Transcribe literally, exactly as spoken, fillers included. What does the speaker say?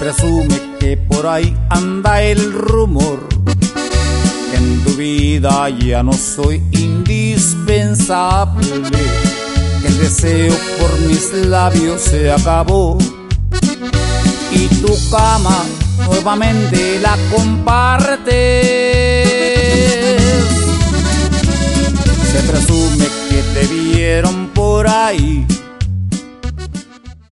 Presume que por ahí anda el rumor que en tu vida ya no soy indispensable, que el deseo por mis labios se acabó y tu cama nuevamente la compartes